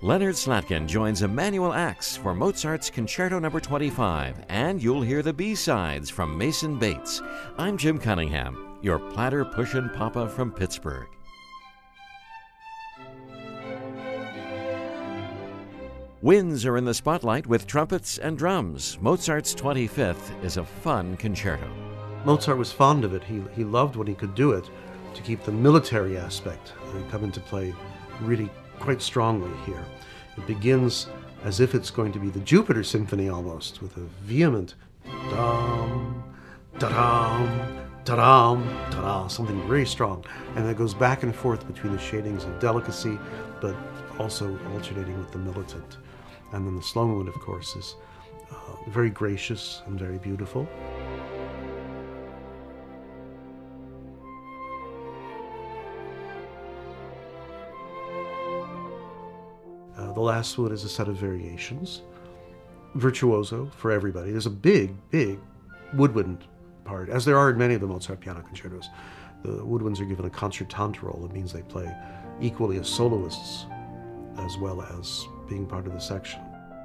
Leonard Slatkin joins Emanuel Ax for Mozart's Concerto No. 25, and you'll hear the B-sides from Mason Bates. I'm Jim Cunningham, your platter pushin' papa from Pittsburgh. Winds are in the spotlight with trumpets and drums. Mozart's 25th is a fun concerto. Mozart was fond of it. He loved when he could do it to keep the military aspect come into play really quite strongly here. It begins as if it's going to be the Jupiter Symphony almost, with a vehement dum, da-dum, da-dum, da-dum, something very strong. And it goes back and forth between the shadings of delicacy, but also alternating with the militant. And then the slow movement, of course, is very gracious and very beautiful. The last one is a set of variations, virtuoso for everybody. There's a big, big woodwind part, as there are in many of the Mozart piano concertos. The woodwinds are given a concertante role. It means they play equally as soloists as well as being part of the section.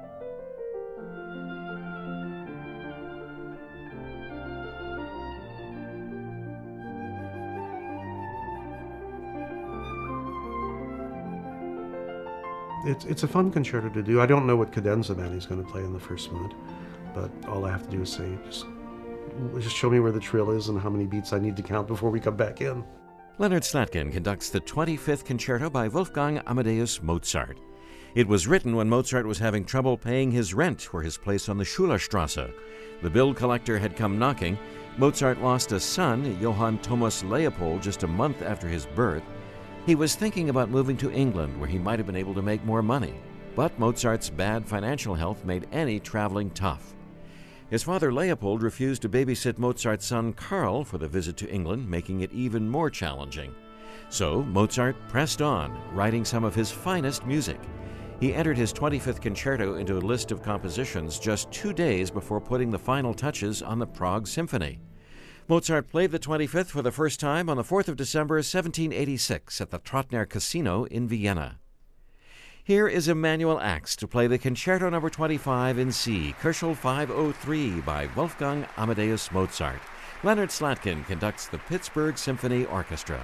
It's a fun concerto to do. I don't know what cadenza man he's going to play in the first movement, but all I have to do is say, just show me where the trill is and how many beats I need to count before we come back in. Leonard Slatkin conducts the 25th Concerto by Wolfgang Amadeus Mozart. It was written when Mozart was having trouble paying his rent for his place on the Schullerstrasse. The bill collector had come knocking. Mozart lost a son, Johann Thomas Leopold, just a month after his birth. He was thinking about moving to England, where he might have been able to make more money. But Mozart's bad financial health made any traveling tough. His father Leopold refused to babysit Mozart's son Karl for the visit to England, making it even more challenging. So Mozart pressed on, writing some of his finest music. He entered his 25th concerto into a list of compositions just 2 days before putting the final touches on the Prague Symphony. Mozart played the 25th for the first time on the 4th of December, 1786 at the Trotner Casino in Vienna. Here is Emanuel Ax to play the Concerto No. 25 in C, Köchel 503 by Wolfgang Amadeus Mozart. Leonard Slatkin conducts the Pittsburgh Symphony Orchestra.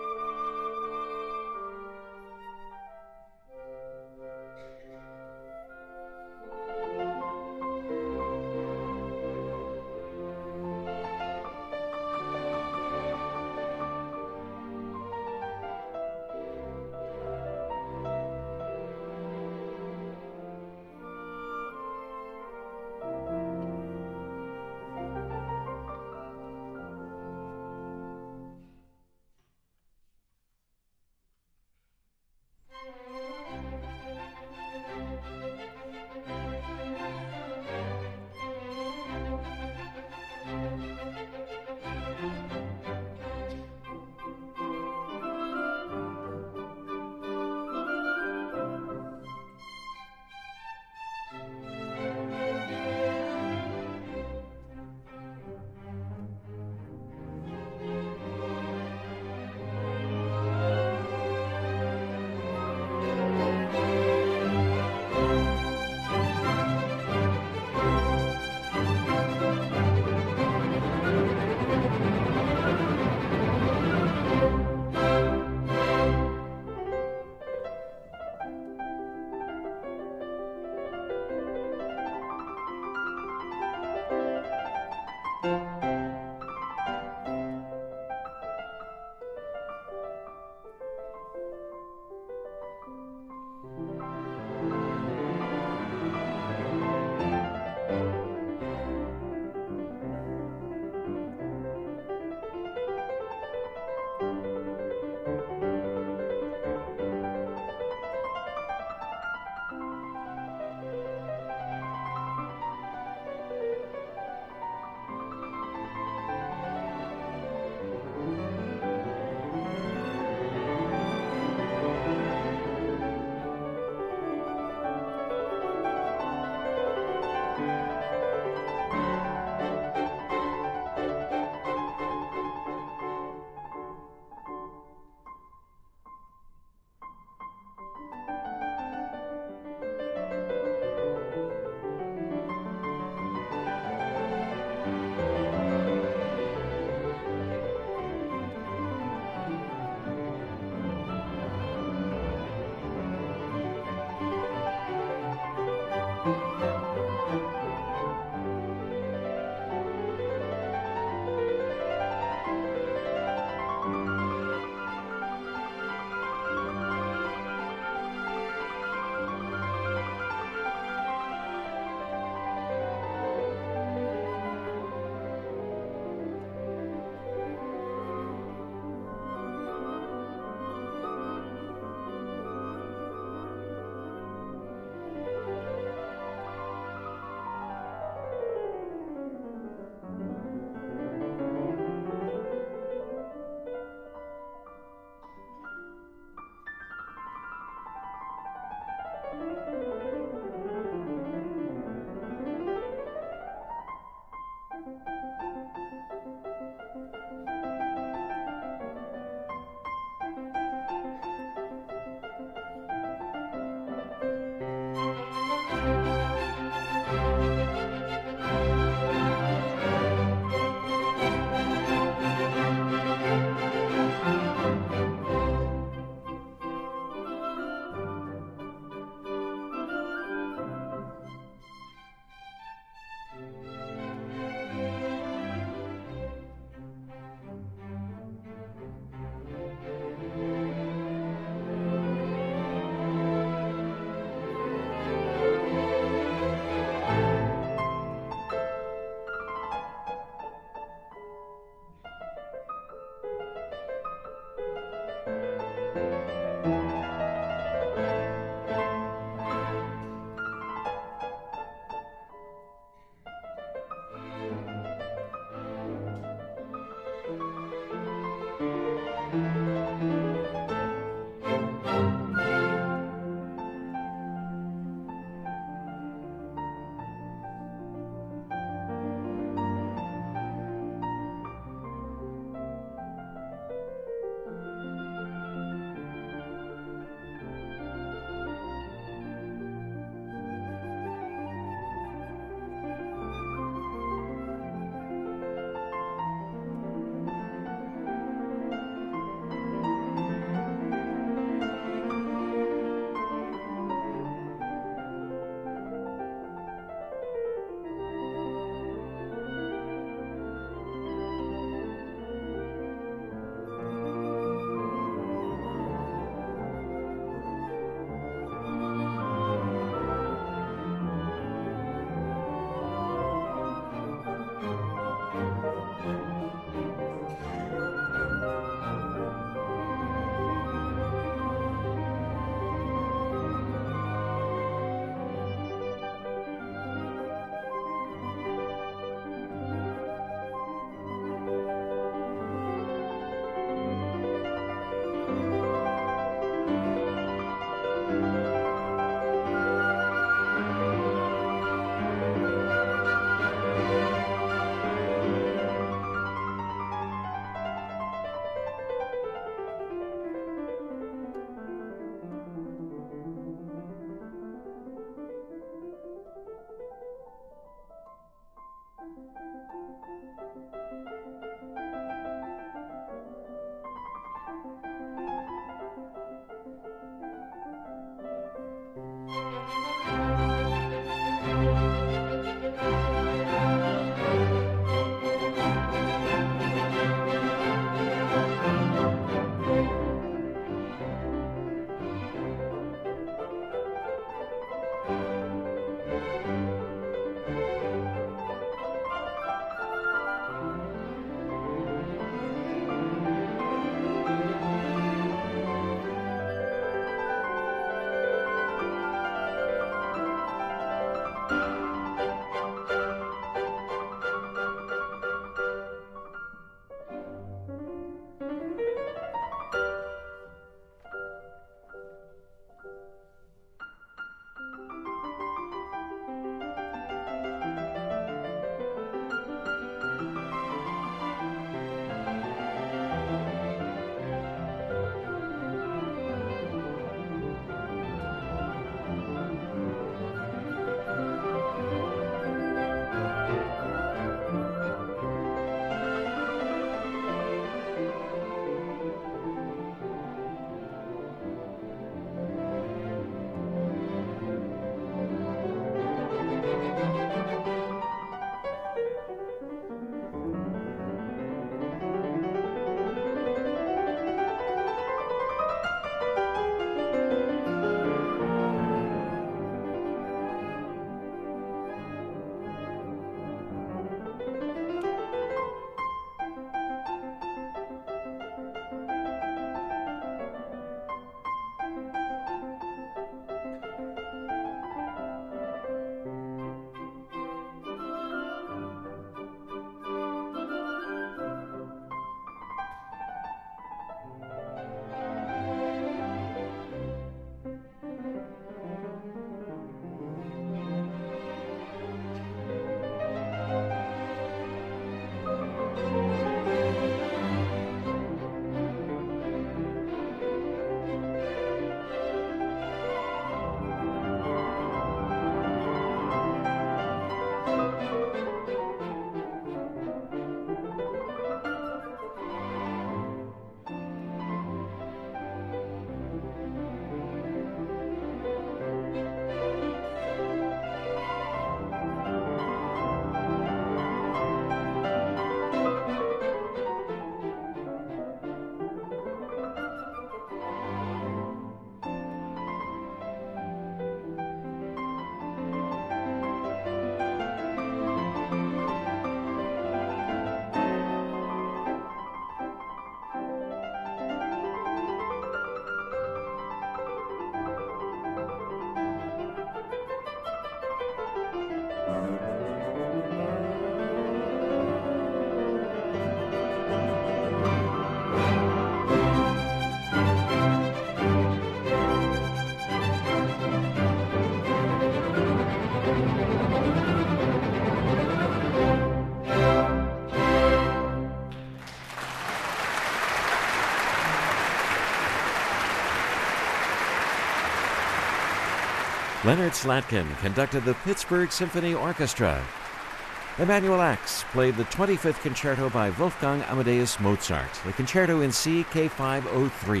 Leonard Slatkin conducted the Pittsburgh Symphony Orchestra. Emanuel Ax played the 25th Concerto by Wolfgang Amadeus Mozart, the Concerto in C, K503.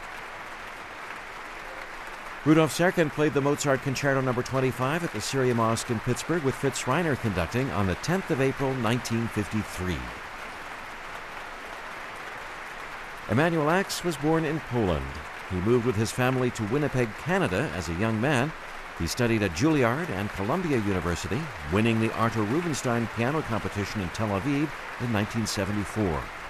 Rudolf Serkin played the Mozart Concerto No. 25 at the Syria Mosque in Pittsburgh with Fritz Reiner conducting on the 10th of April, 1953. Emanuel Ax was born in Poland. He moved with his family to Winnipeg, Canada as a young man. He studied at Juilliard and Columbia University, winning the Artur Rubinstein piano competition in Tel Aviv in 1974.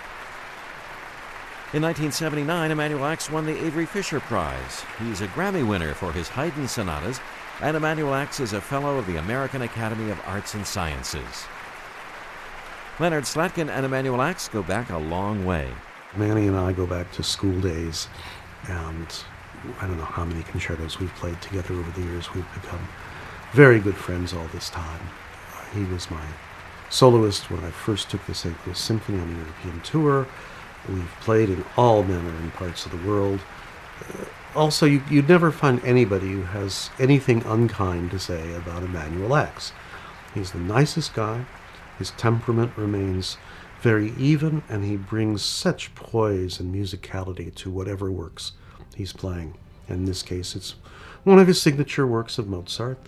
In 1979, Emanuel Ax won the Avery Fisher Prize. He's a Grammy winner for his Haydn sonatas, and Emanuel Ax is a Fellow of the American Academy of Arts and Sciences. Leonard Slatkin and Emanuel Ax go back a long way. Manny and I go back to school days, and I don't know how many concertos we've played together over the years. We've become very good friends all this time. He was my soloist when I first took the St. Louis Symphony on the European tour. We've played in all manner and parts of the world. Also, you'd never find anybody who has anything unkind to say about Emanuel Ax. He's the nicest guy. His temperament remains very even, and he brings such poise and musicality to whatever works he's playing. In this case, it's one of his signature works of Mozart,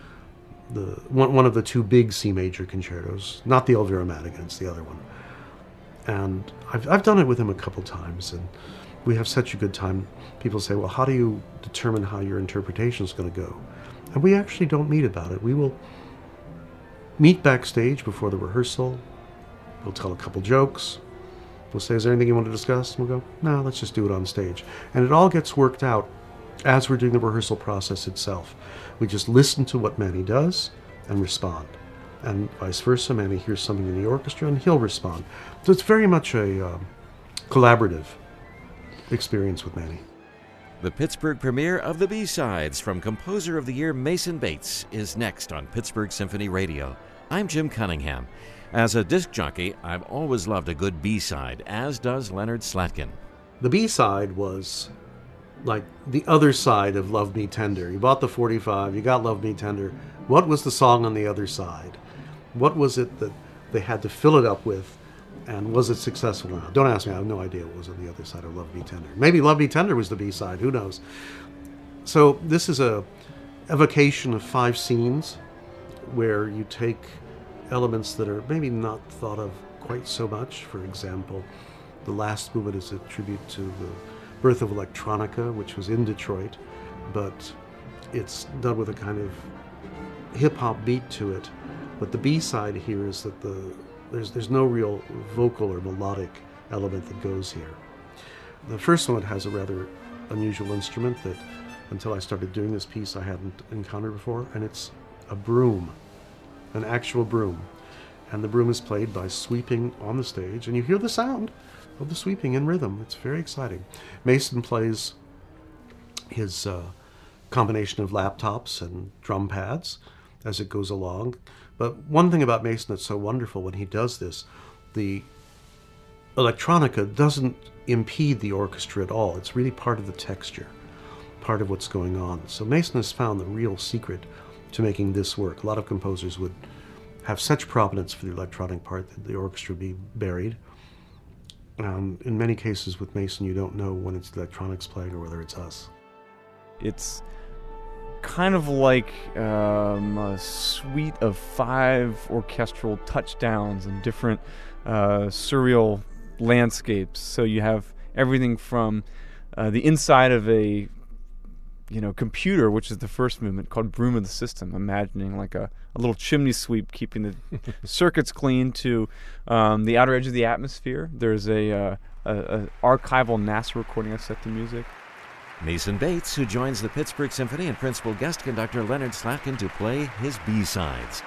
one of the two big C major concertos, not the Elvira Madigan, it's the other one. And I've done it with him a couple times, and we have such a good time. People say, well, how do you determine how your interpretation is going to go? And we actually don't meet about it. We will meet backstage before the rehearsal. We'll tell a couple jokes. We'll say, is there anything you want to discuss? And we'll go, no, let's just do it on stage. And it all gets worked out as we're doing the rehearsal process itself. We just listen to what Manny does and respond. And vice versa, Manny hears something in the orchestra and he'll respond. So it's very much a collaborative experience with Manny. The Pittsburgh premiere of the B-Sides from Composer of the Year Mason Bates is next on Pittsburgh Symphony Radio. I'm Jim Cunningham. As a disc jockey, I've always loved a good B-side, as does Leonard Slatkin. The B-side was like the other side of Love Me Tender. You bought the 45, you got Love Me Tender. What was the song on the other side? What was it that they had to fill it up with, and was it successful or not? Don't ask me, I have no idea what was on the other side of Love Me Tender. Maybe Love Me Tender was the B-side, who knows? So this is a evocation of 5 scenes where you take elements that are maybe not thought of quite so much. For example, the last movement is a tribute to the birth of electronica, which was in Detroit, but it's done with a kind of hip-hop beat to it. But the B-side here is that there's no real vocal or melodic element that goes here. The first one has a rather unusual instrument that, until I started doing this piece, I hadn't encountered before, and it's a broom. An actual broom. And the broom is played by sweeping on the stage, and you hear the sound of the sweeping in rhythm. It's very exciting. Mason plays his combination of laptops and drum pads as it goes along. But one thing about Mason that's so wonderful when he does this, the electronica doesn't impede the orchestra at all. It's really part of the texture, part of what's going on. So Mason has found the real secret to making this work. A lot of composers would have such prominence for the electronic part that the orchestra would be buried. In many cases with Mason, you don't know when it's the electronics playing or whether it's us. It's kind of like a suite of 5 orchestral touchdowns and different surreal landscapes. So you have everything from the inside of a computer, which is the first movement, called Broom of the System, imagining like a little chimney sweep keeping the circuits clean, to the outer edge of the atmosphere. There's a archival NASA recording of set to music. Mason Bates, who joins the Pittsburgh Symphony, and principal guest conductor Leonard Slatkin to play his B-sides.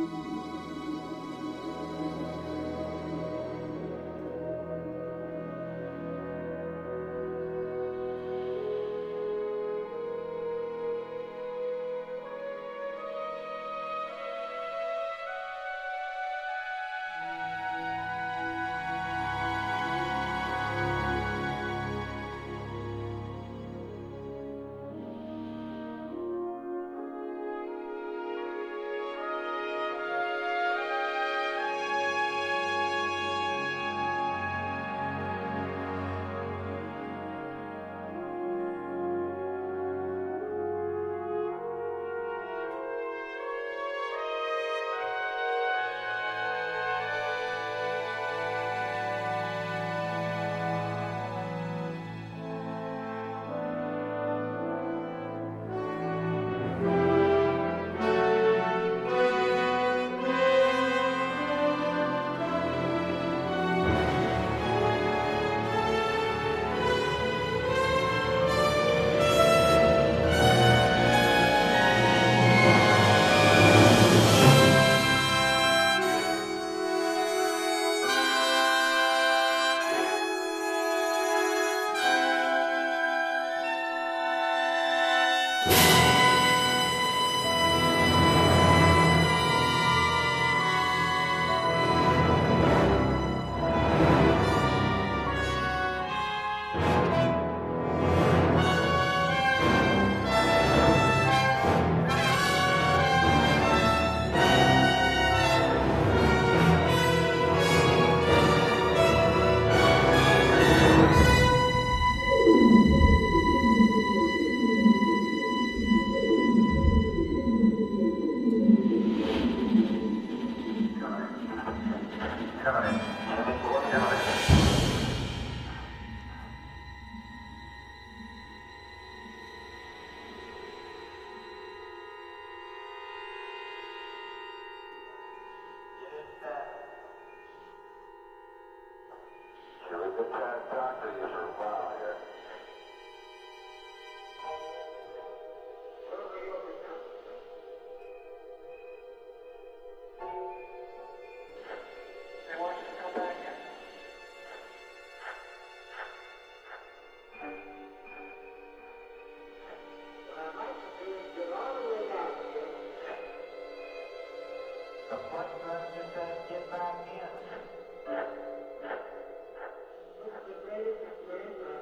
Get back in.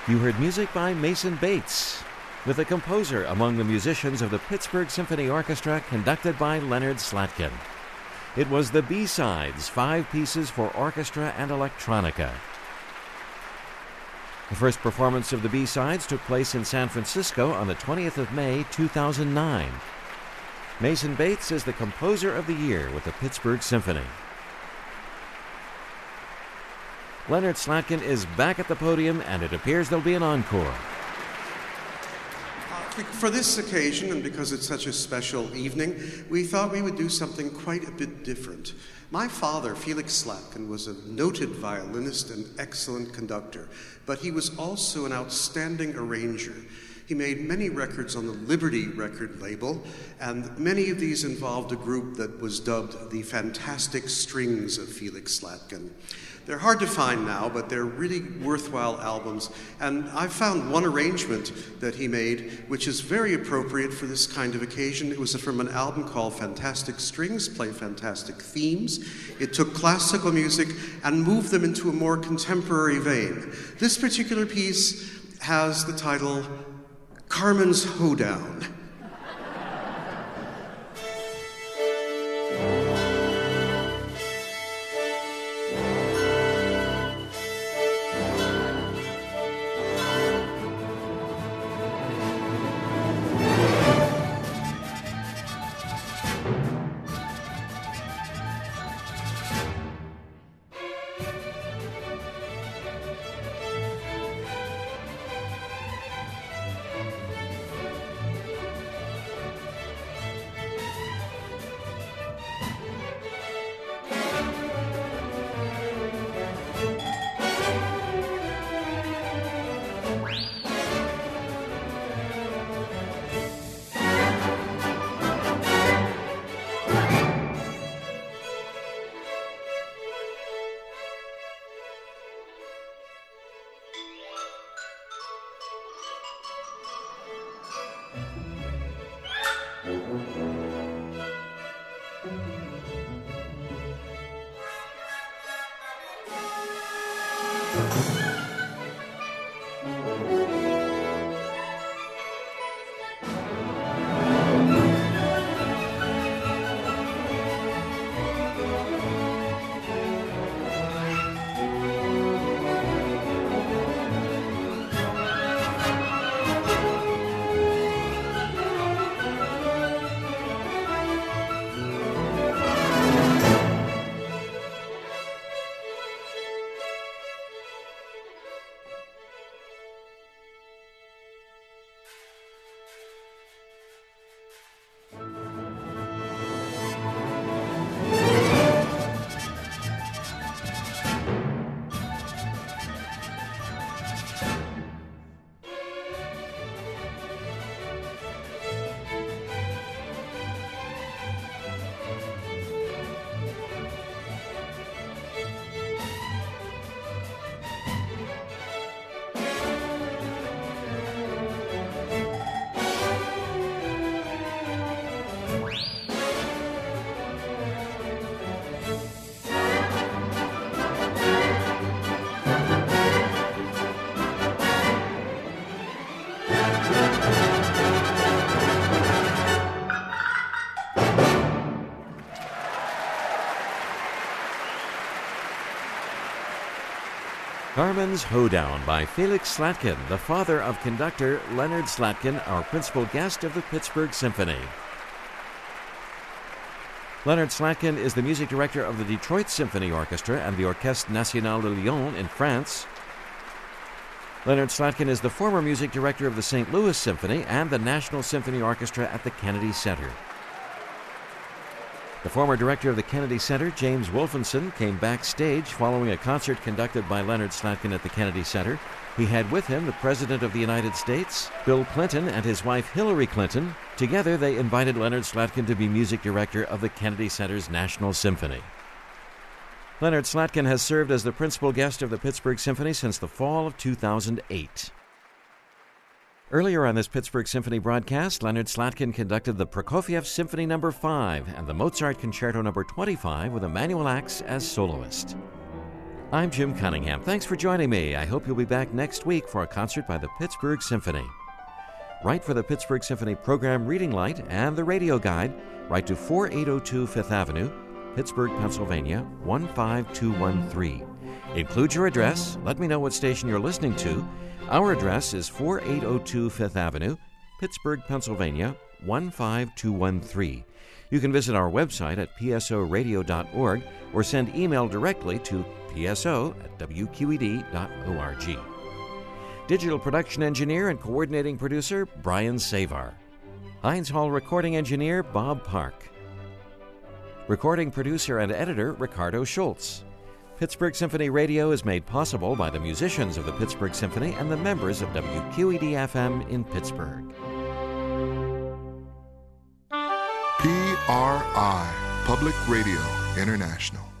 You heard music by Mason Bates, with a composer among the musicians of the Pittsburgh Symphony Orchestra conducted by Leonard Slatkin. It was the B-Sides, 5 pieces for orchestra and electronica. The first performance of the B-Sides took place in San Francisco on the 20th of May, 2009. Mason Bates is the Composer of the Year with the Pittsburgh Symphony. Leonard Slatkin is back at the podium, and it appears there'll be an encore. For this occasion, and because it's such a special evening, we thought we would do something quite a bit different. My father, Felix Slatkin, was a noted violinist and excellent conductor, but he was also an outstanding arranger. He made many records on the Liberty record label, and many of these involved a group that was dubbed the Fantastic Strings of Felix Slatkin. They're hard to find now, but they're really worthwhile albums, and I found one arrangement that he made which is very appropriate for this kind of occasion. It was from an album called Fantastic Strings Play Fantastic Themes. It took classical music and moved them into a more contemporary vein. This particular piece has the title Carmen's Hoedown. Carmen's Hoedown by Felix Slatkin, the father of conductor Leonard Slatkin, our principal guest of the Pittsburgh Symphony. Leonard Slatkin is the music director of the Detroit Symphony Orchestra and the Orchestre Nationale de Lyon in France. Leonard Slatkin is the former music director of the St. Louis Symphony and the National Symphony Orchestra at the Kennedy Center. The former director of the Kennedy Center, James Wolfenson, came backstage following a concert conducted by Leonard Slatkin at the Kennedy Center. He had with him the President of the United States, Bill Clinton, and his wife Hillary Clinton. Together, they invited Leonard Slatkin to be music director of the Kennedy Center's National Symphony. Leonard Slatkin has served as the principal guest of the Pittsburgh Symphony since the fall of 2008. Earlier on this Pittsburgh Symphony broadcast, Leonard Slatkin conducted the Prokofiev Symphony No. 5 and the Mozart Concerto No. 25 with Emanuel Ax as soloist. I'm Jim Cunningham. Thanks for joining me. I hope you'll be back next week for a concert by the Pittsburgh Symphony. Write for the Pittsburgh Symphony Program Reading Light and the Radio Guide. Write to 4802 Fifth Avenue, Pittsburgh, Pennsylvania, 15213. Include your address. Let me know what station you're listening to. Our address is 4802 Fifth Avenue, Pittsburgh, Pennsylvania, 15213. You can visit our website at psoradio.org or send email directly to pso@wqed.org. Digital production engineer and coordinating producer, Brian Savar. Heinz Hall recording engineer, Bob Park. Recording producer and editor, Ricardo Schultz. Pittsburgh Symphony Radio is made possible by the musicians of the Pittsburgh Symphony and the members of WQED-FM in Pittsburgh. PRI, Public Radio International.